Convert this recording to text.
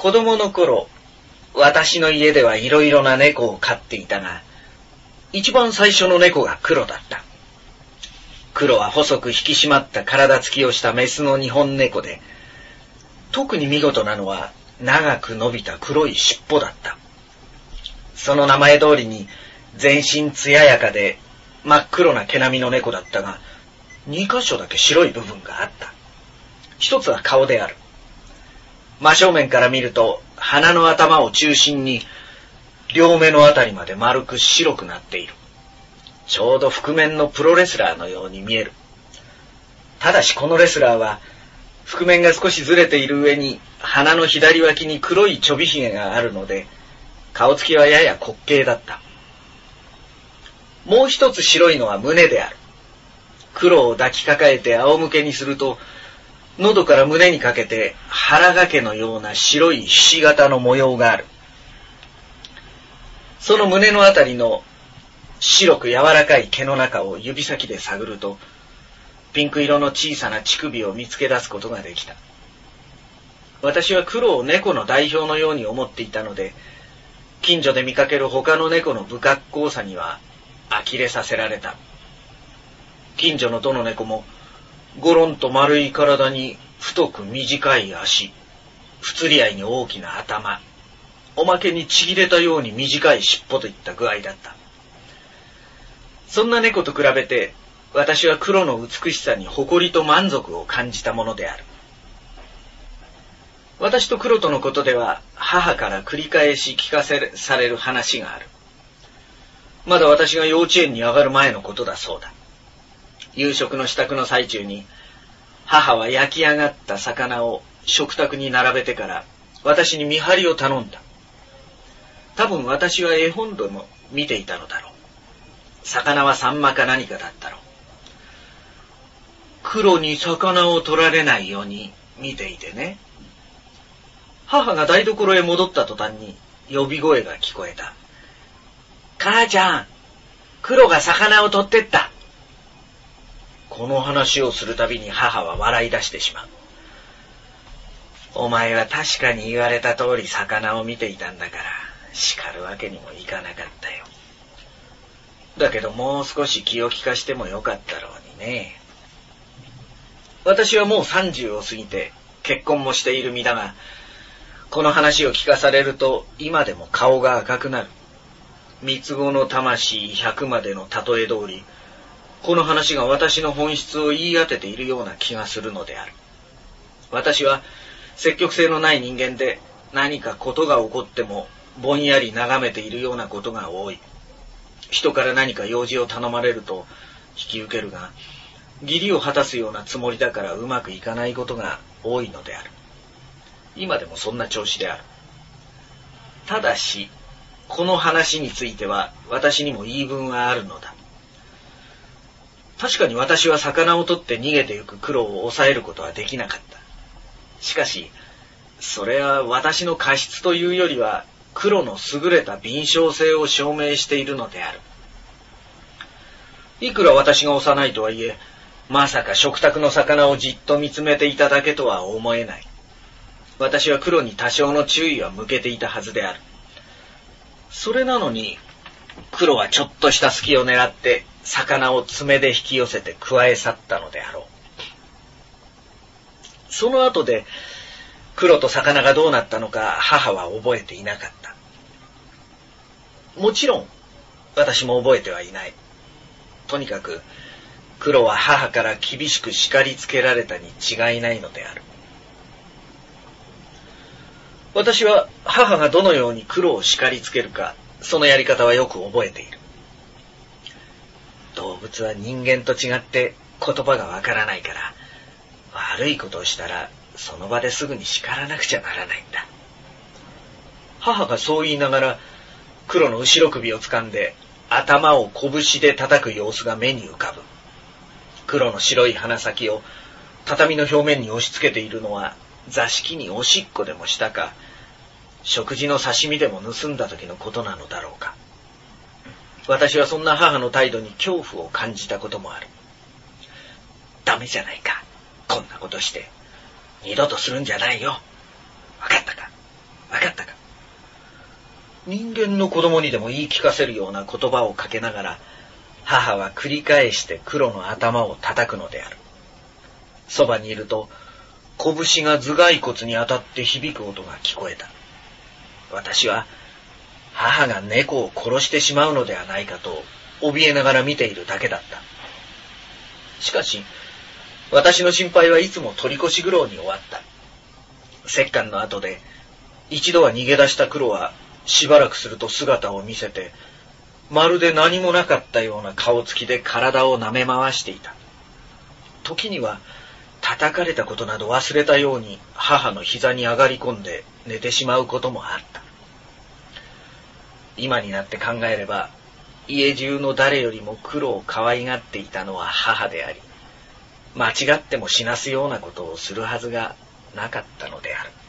子供の頃、私の家ではいろいろな猫を飼っていたが、一番最初の猫が黒だった。黒は細く引き締まった体つきをしたメスの日本猫で、特に見事なのは長く伸びた黒い尻尾だった。その名前通りに全身艶やかで真っ黒な毛並みの猫だったが、2箇所だけ白い部分があった。一つは顔である。真正面から見ると鼻の頭を中心に両目のあたりまで丸く白くなっている。ちょうど覆面のプロレスラーのように見える。ただしこのレスラーは覆面が少しずれている上に鼻の左脇に黒いちょびひげがあるので、顔つきはやや滑稽だった。もう一つ白いのは胸である。黒を抱きかかえて仰向けにすると、喉から胸にかけて腹掛けのような白いひし形の模様がある。その胸のあたりの白く柔らかい毛の中を指先で探ると、ピンク色の小さな乳首を見つけ出すことができた。私は黒を猫の代表のように思っていたので、近所で見かける他の猫の不格好さには呆れさせられた。近所のどの猫もゴロンと丸い体に太く短い足、不釣り合いに大きな頭、おまけにちぎれたように短い尻尾といった具合だった。そんな猫と比べて、私は黒の美しさに誇りと満足を感じたものである。私と黒とのことでは、母から繰り返し聞かされる話がある。まだ私が幼稚園に上がる前のことだそうだ。夕食の支度の最中に、母は焼き上がった魚を食卓に並べてから、私に見張りを頼んだ。多分私は絵本でも見ていたのだろう。魚はサンマか何かだったろう。黒に魚を取られないように見ていてね。母が台所へ戻った途端に呼び声が聞こえた。母ちゃん、黒が魚を取ってった。この話をするたびに母は笑い出してしまう。お前は確かに言われた通り魚を見ていたんだから、叱るわけにもいかなかったよ。だけどもう少し気を利かしてもよかったろうにね。私はもう30を過ぎて結婚もしている身だが、この話を聞かされると今でも顔が赤くなる。三つ子の魂100までの例え通り、この話が私の本質を言い当てているような気がするのである。私は積極性のない人間で、何かことが起こってもぼんやり眺めているようなことが多い。人から何か用事を頼まれると引き受けるが、義理を果たすようなつもりだからうまくいかないことが多いのである。今でもそんな調子である。ただし、この話については私にも言い分はあるのだ。確かに私は魚を取って逃げてゆく黒を抑えることはできなかった。しかし、それは私の過失というよりは、黒の優れた敏捷性を証明しているのである。いくら私が幼いとはいえ、まさか食卓の魚をじっと見つめていただけとは思えない。私は黒に多少の注意は向けていたはずである。それなのに、黒はちょっとした隙を狙って魚を爪で引き寄せてくわえ去ったのであろう。その後で黒と魚がどうなったのか母は覚えていなかった。もちろん私も覚えてはいない。とにかく黒は母から厳しく叱りつけられたに違いないのである。私は母がどのように黒を叱りつけるか、そのやり方はよく覚えている。動物は人間と違って言葉がわからないから、悪いことをしたらその場ですぐに叱らなくちゃならないんだ。母がそう言いながら黒の後ろ首を掴んで頭を拳で叩く様子が目に浮かぶ。黒の白い鼻先を畳の表面に押し付けているのは座敷におしっこでもしたか、食事の刺身でも盗んだ時のことなのだろうか。私はそんな母の態度に恐怖を感じたこともある。ダメじゃないか、こんなことして。二度とするんじゃないよ。わかったか。 人間の子供にでも言い聞かせるような言葉をかけながら、母は繰り返して黒の頭を叩くのである。そばにいると、拳が頭蓋骨に当たって響く音が聞こえた。私は、母が猫を殺してしまうのではないかと、怯えながら見ているだけだった。しかし、私の心配はいつも取り越し苦労に終わった。折檻の後で、一度は逃げ出した黒は、しばらくすると姿を見せて、まるで何もなかったような顔つきで体を舐め回していた。時には、叩かれたことなど忘れたように母の膝に上がり込んで寝てしまうこともあった。今になって考えれば、家中の誰よりも黒を可愛がっていたのは母であり、間違っても死なすようなことをするはずがなかったのである。